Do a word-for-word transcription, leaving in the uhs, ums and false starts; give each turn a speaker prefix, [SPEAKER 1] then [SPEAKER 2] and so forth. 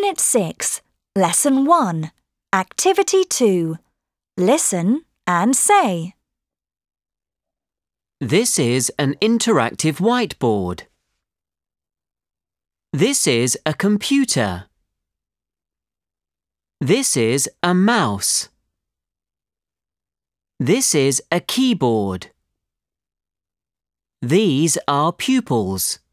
[SPEAKER 1] Unit six, Lesson one, Activity two. Listen and say.
[SPEAKER 2] This is an interactive whiteboard. This is a computer. This is a mouse. This is a keyboard. These are pupils.